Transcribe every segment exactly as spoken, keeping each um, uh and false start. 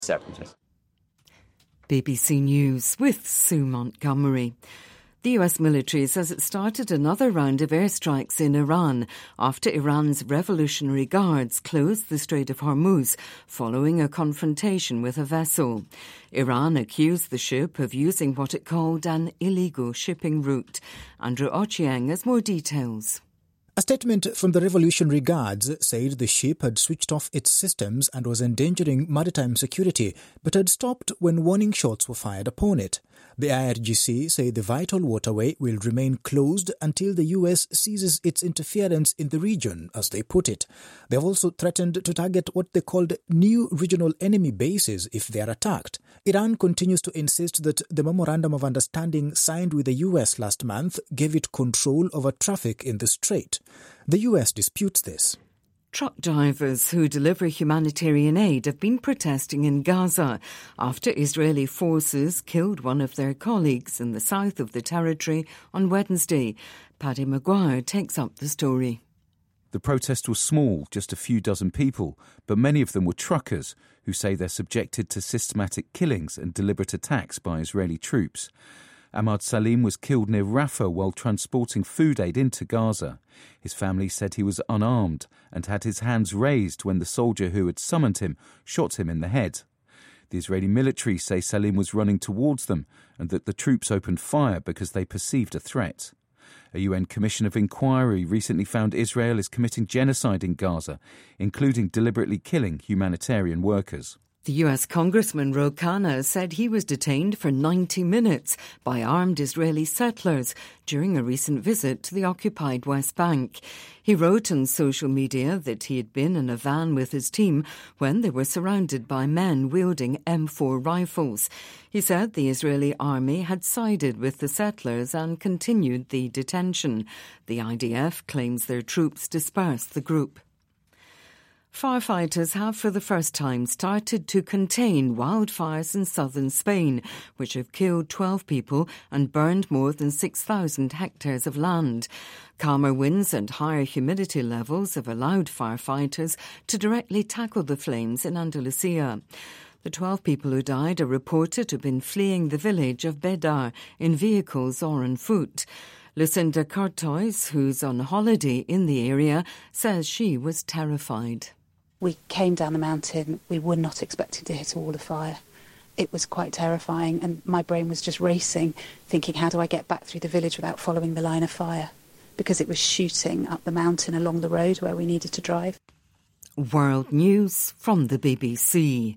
separatists. B B C News with Sue Montgomery. The U S military says it started another round of airstrikes in Iran after Iran's Revolutionary Guards closed the Strait of Hormuz following a confrontation with a vessel. Iran accused the ship of using what it called an illegal shipping route. Andrew Ochieng has more details. A statement from the Revolutionary Guards said the ship had switched off its systems and was endangering maritime security, but had stopped when warning shots were fired upon it. The I R G C say the vital waterway will remain closed until the U S ceases its interference in the region, as they put it. They have also threatened to target what they called new regional enemy bases if they are attacked. Iran continues to insist that the Memorandum of Understanding signed with the U S last month gave it control over traffic in the strait. The U S disputes this. Truck drivers who deliver humanitarian aid have been protesting in Gaza after Israeli forces killed one of their colleagues in the south of the territory on Wednesday. Paddy Maguire takes up the story. The protest was small, just a few dozen people, but many of them were truckers who say they're subjected to systematic killings and deliberate attacks by Israeli troops. Ahmad Salim was killed near Rafah while transporting food aid into Gaza. His family said he was unarmed and had his hands raised when the soldier who had summoned him shot him in the head. The Israeli military say Salim was running towards them and that the troops opened fire because they perceived a threat. A U N Commission of Inquiry recently found Israel is committing genocide in Gaza, including deliberately killing humanitarian workers. The U S Congressman Ro Khanna said he was detained for ninety minutes by armed Israeli settlers during a recent visit to the occupied West Bank. He wrote on social media that he had been in a van with his team when they were surrounded by men wielding M four rifles. He said the Israeli army had sided with the settlers and continued the detention. The I D F claims their troops dispersed the group. Firefighters have for the first time started to contain wildfires in southern Spain, which have killed twelve people and burned more than six thousand hectares of land. Calmer winds and higher humidity levels have allowed firefighters to directly tackle the flames in Andalusia. The twelve people who died are reported to have been fleeing the village of Bedar in vehicles or on foot. Lucinda Cortois, who's on holiday in the area, says she was terrified. We came down the mountain. We were not expecting to hit a wall of fire. It was quite terrifying, and my brain was just racing, thinking, how do I get back through the village without following the line of fire? Because it was shooting up the mountain along the road where we needed to drive. World News from the B B C.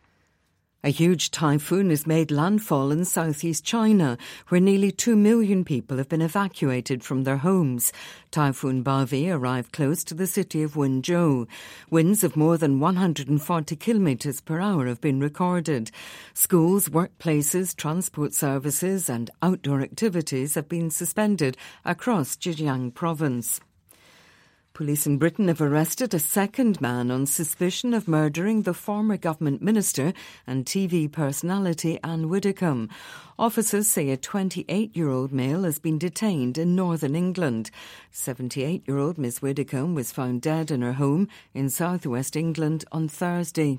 A huge typhoon has made landfall in southeast China, where nearly two million people have been evacuated from their homes. Typhoon Bavi arrived close to the city of Wenzhou. Winds of more than one hundred forty kilometres per hour have been recorded. Schools, workplaces, transport services and outdoor activities have been suspended across Zhejiang province. Police in Britain have arrested a second man on suspicion of murdering the former government minister and T V personality Anne Widdecombe. Officers say a twenty-eight-year-old male has been detained in northern England. seventy-eight-year-old Miss Widdecombe was found dead in her home in southwest England on Thursday.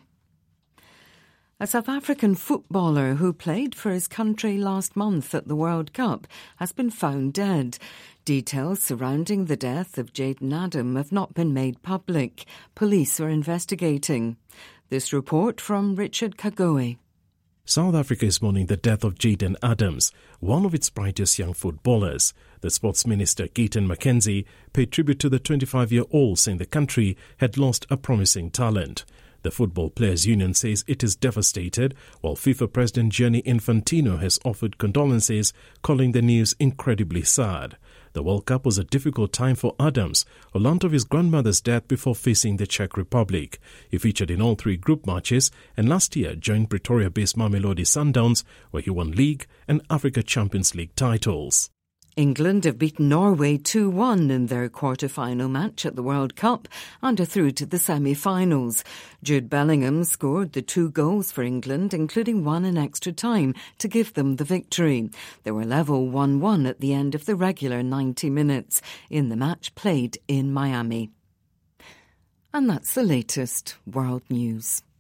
A South African footballer who played for his country last month at the World Cup has been found dead. Details surrounding the death of Jayden Adam have not been made public. Police are investigating. This report from Richard Kagoe. South Africa is mourning the death of Jayden Adams, one of its brightest young footballers. The sports minister, Gayton McKenzie, paid tribute to the twenty-five-year-old, saying the country had lost a promising talent. The Football Players Union says it is devastated, while FIFA President Gianni Infantino has offered condolences, calling the news incredibly sad. The World Cup was a difficult time for Adams, who learnt of his grandmother's death before facing the Czech Republic. He featured in all three group matches and last year joined Pretoria-based Mamelodi Sundowns, where he won League and Africa Champions League titles. England have beaten Norway two one in their quarter-final match at the World Cup and are through to the semi-finals. Jude Bellingham scored the two goals for England, including one in extra time, to give them the victory. They were level one one at the end of the regular ninety minutes in the match played in Miami. And that's the latest World News.